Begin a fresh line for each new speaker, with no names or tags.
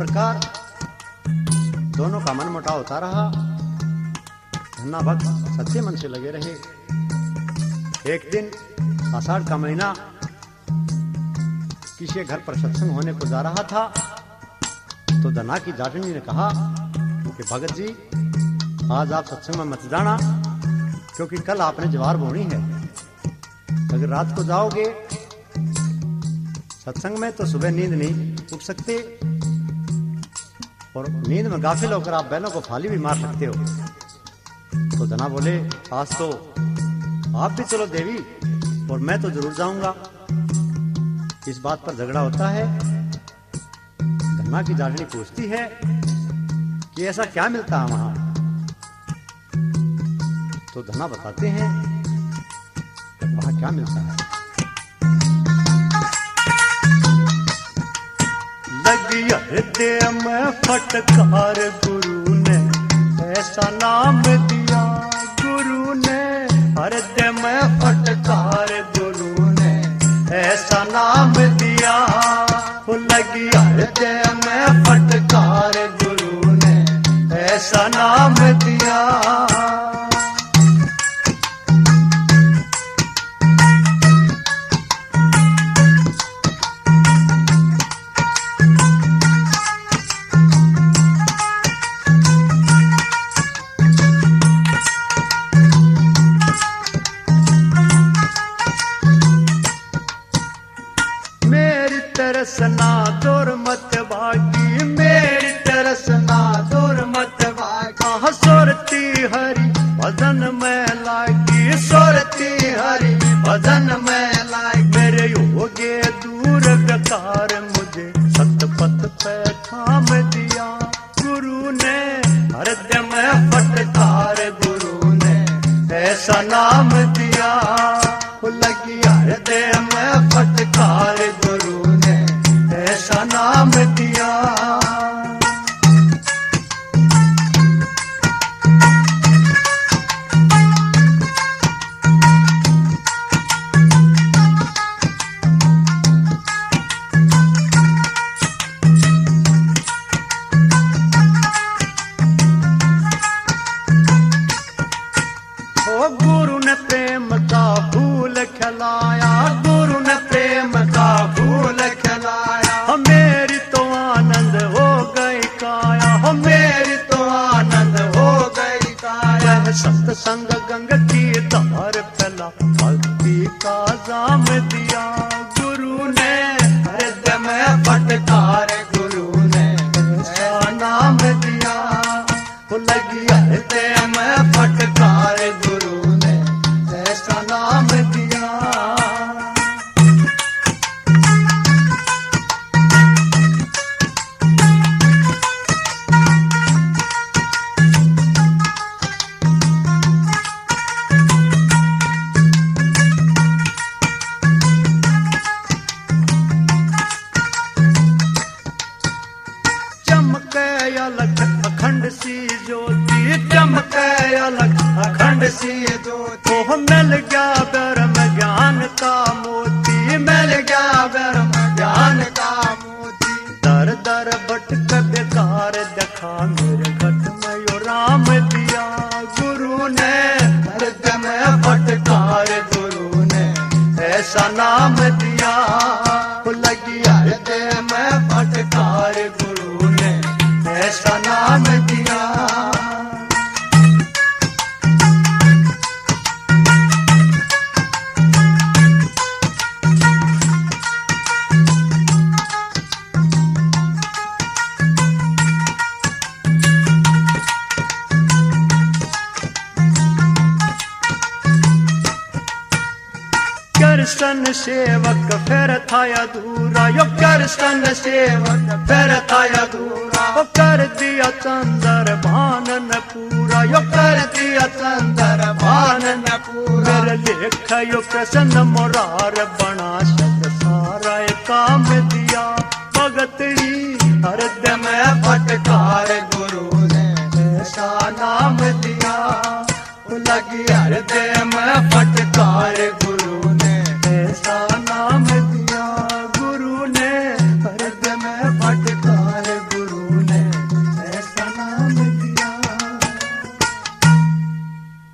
प्रकार दोनों का मन मुटाव होता रहा। धन्ना भक्त सच्चे मन से लगे रहे। एक दिन आषाढ़ का महीना किसी घर पर सत्संग होने को जा रहा था, तो धन्ना की जाटनी ने कहा कि भगत जी आज आप सत्संग में मत जाना, क्योंकि कल आपने ज्वार बोनी है। अगर रात को जाओगे सत्संग में तो सुबह नींद नहीं उठ सकते, और नींद में गाफिल होकर आप बैलों को फाली भी मार सकते हो। तो धना बोले आज तो आप भी चलो देवी, और मैं तो जरूर जाऊंगा। इस बात पर झगड़ा होता है। धना की जाटनी पूछती है कि ऐसा क्या मिलता है वहां। तो धना बताते हैं वहां क्या मिलता है। लगी हृदय में फटकार गुरु ने ऐसा नाम दिया। गुरु ने हृदय में फटकार गुरु ने ऐसा नाम दिया। लगी हृदय में फटकार गुरु ने ऐसा नाम दिया।
तरसना दूर मत भागी, मेरी तरसना दूर मत भागी। सुरती हरि भजन में लागी, सुरती हरि भजन में लागी। मेरे योगे दूर बेकार मुझे सतपथ पे थाम दिया। गुरु ने हृदय में फटकार गुरु ने ऐसा नाम दिया। लगी हृदय में फटकार गुरु ने ऐसा नाम दिया। ओ गुरु ने प्रेम का फूल खिलाया, गुरु ने प्रेम का फूल खिलाया। मेरी तो आनंद हो गई काया, मेरी तो आनंद हो गई काया। सत्संग गंग की धार फैला, भक्ति का जाम दिया। गुरु ने हृदय में फटकार गुरु ने ऐसा नाम दिया। लगी हृदय में फटकार गुरु ने ऐसा नाम दिया। चमके अलग अखंड सी ज्योति, चमके अलग अखंड सी ज्योति। ओह मिल गया ब्रह्म ज्ञान का मोती, मिल गया ब्रह्म ज्ञान का मोती। दर दर भटक बेकार देखा, मेरे घट में यो राम दिया। गुरु ने हृदय में फटकार गुरु ने ऐसा नाम दिया। लगी हृदय में फटकार गुरु ने ऐसा नाम दिया। कृष्ण सेवक फिर था अधूरा, यो कृष्ण सेवक फिर था अधूरा। वो कर दिया चंद्र भान न पूरा, यो कर दिया चंद्र भान न पूरा। मेरे लेख यो कृष्ण मुरार बना, सब सारा काम दिया। भगतड़ी हृदय में फटकार गुरु ने ऐसा नाम दिया। लगी हृदय में फटकार